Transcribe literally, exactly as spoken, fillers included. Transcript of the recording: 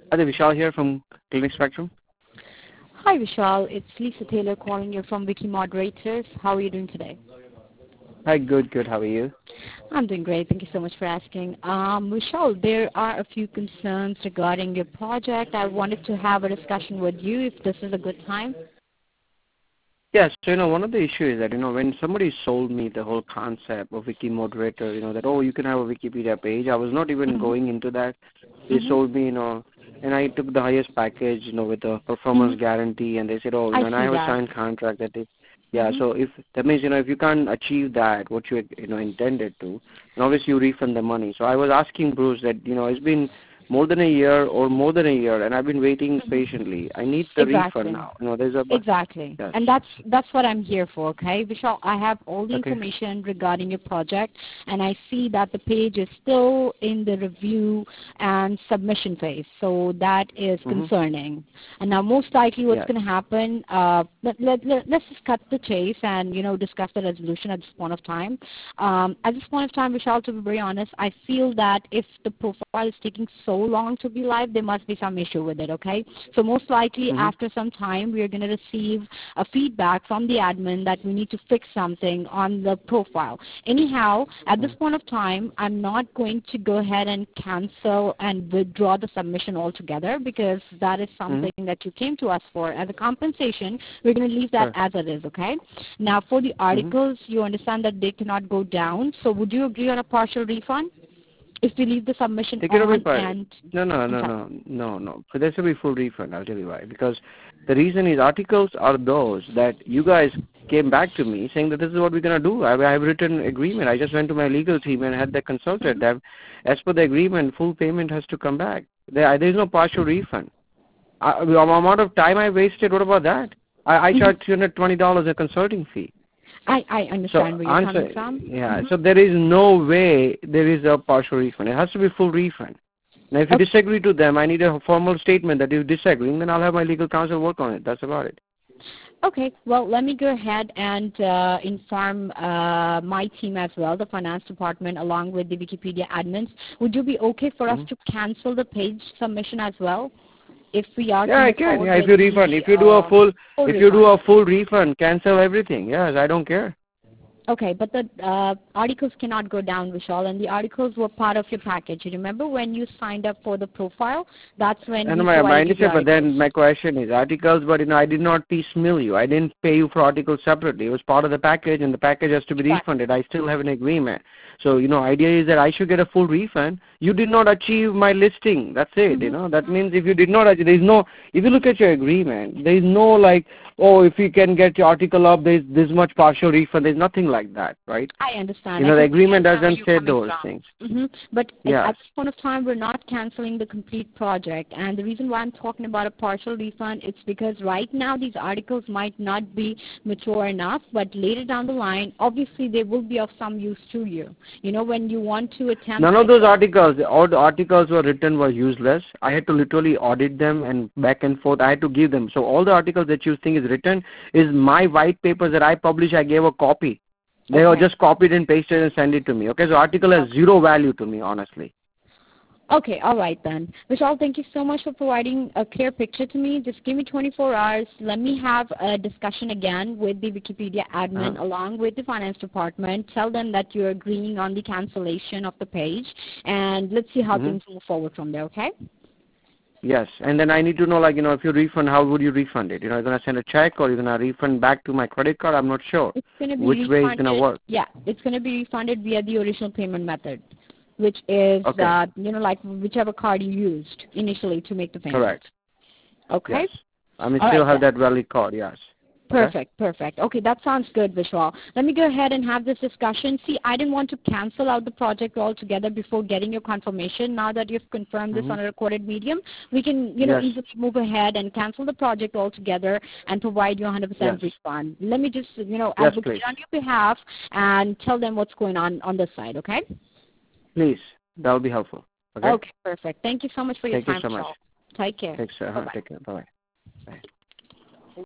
Hi, Vishal here from Clinic Spectrum. Hi, Vishal. It's Lisa Taylor calling you from Wiki Moderators. How are you doing today? Hi, good, good. How are you? I'm doing great. Thank you so much for asking. Um, Vishal, there are a few concerns regarding your project. I wanted to have a discussion with you if this is a good time. Yes, so, you know, one of the issues is that, you know, when somebody sold me the whole concept of Wiki Moderator, you know, that, oh, you can have a Wikipedia page, I was not even Mm-hmm. going into that. They Mm-hmm. sold me, you know, and I took the highest package, you know, with the performance Mm-hmm. guarantee, and they said, oh, you I know, and I see have a that. signed contract that they, yeah, Mm-hmm. so if, that means, you know, if you can't achieve that, what you, you know, intended to, then obviously you refund the money. So I was asking Bruce that, you know, it's been more than a year or more than a year, and I've been waiting Mm-hmm. patiently. I need the refund Exactly. now. You know, there's a, Exactly. yes. And that's that's what I'm here for, okay? Vishal, I have all the Okay. information regarding your project, and I see that the page is still in the review and submission phase, so that is Mm-hmm. concerning. And now most likely what's Yes. going to happen, uh, let, let, let, let's just cut the chase and, you know, discuss the resolution at this point of time. Um, at this point of time, Vishal, to be very honest, I feel that if the profile is taking so long to be live, there must be some issue with it, okay? So most likely Mm-hmm. after some time, we are going to receive a feedback from the admin that we need to fix something on the profile. Anyhow, at this point of time, I'm not going to go ahead and cancel and withdraw the submission altogether because that is something Mm-hmm. that you came to us for. As a compensation, we're going to leave that Sure. as it is, okay? Now, for the Mm-hmm. articles, you understand that they cannot go down. So would you agree on a partial refund if we leave the submission Take it away, on but and no, no, I'm no, sorry. no, no, no. So there should be full refund. I'll tell you why. Because the reason is articles are those that you guys came back to me saying that this is what we're gonna do. I, I have written agreement. I just went to my legal team and had that consulted. That as per the agreement, full payment has to come back. There, there is no partial refund. I, the amount of time I wasted. What about that? I, I Mhm. charge two hundred twenty dollars a consulting fee. I, I So understand where you're coming answer, from. yeah. Hmm. So there is no way there is a partial refund. It has to be full refund. Now, if you Okay. disagree to them, I need a formal statement that you're disagreeing. Then I'll have my legal counsel work on it. That's about it. Okay. Well, let me go ahead and uh, inform uh, my team as well, the finance department, along with the Wikipedia admins. Would you be okay for us Mm-hmm. to cancel the page submission as well, if we are to Yeah, I move can. forward Yeah, if with you refund, the if you do a uh, full, full if you do refund? a full refund, cancel everything. Yes, I don't care. Okay, but the uh, articles cannot go down, Vishal, and the articles were part of your package. You remember when you signed up for the profile? That's when And we my, my provided you the understand, but articles. then my question is articles, but you know, I did not piecemeal you. I didn't pay you for articles separately. It was part of the package, and the package has to be Exactly. refunded. I still have an agreement. So, you know, idea is that I should get a full refund. You did not achieve my listing. That's it, you Mm-hmm. know. That means if you did not achieve, there is no, if you look at your agreement, there is no like, oh, if you can get your article up, there's this much partial refund. There's nothing like that, right? I understand. You I know, the completely agreement understand where doesn't you're say coming those from. things. Hmm. But at Yes. at this point of time, we're not canceling the complete project. And the reason why I'm talking about a partial refund is because right now these articles might not be mature enough, but later down the line, obviously they will be of some use to you. You know, when you want to attempt None of like those this. articles, all the articles were written were useless. I had to literally audit them and back and forth. I had to give them. So all the articles that you think is written is my white papers that I publish. I gave a copy. They were Okay. just copied and pasted and sent it to me. Okay, so article has Okay. zero value to me, honestly. Okay, all right then. Vishal, thank you so much for providing a clear picture to me. Just give me twenty-four hours. Let me have a discussion again with the Wikipedia Uh-huh. admin along with the finance department. Tell them that you're agreeing on the cancellation of the page, and let's see how Mm-hmm. things move forward from there, okay? Yes, and then I need to know, like, you know, if you refund, how would you refund it? You know, you're going to send a check or you're going to refund back to my credit card? I'm not sure It's going to be which way it's going to refunded. work. Yeah, it's going to be refunded via the original payment method, which is, Okay, uh, you know, like whichever card you used initially to make the payment. correct. Okay? Yes. I mean, All still right have then. that valid card, yes. Okay? Perfect, perfect. Okay, that sounds good, Vishal. Let me go ahead and have this discussion. See, I didn't want to cancel out the project altogether before getting your confirmation. Now that you've confirmed this Mm-hmm. on a recorded medium, we can, you know, Yes. easily move ahead and cancel the project altogether and provide you one hundred percent Yes. refund. Let me just, you know, Yes, advocate please. on your behalf and tell them what's going on on this side, okay? Please. That will be helpful. Okay? Okay, perfect. Thank you so much for your Thank you time, so much. Vishal. Take care. Thanks. Uh, Bye-bye. take care. Bye. Bye.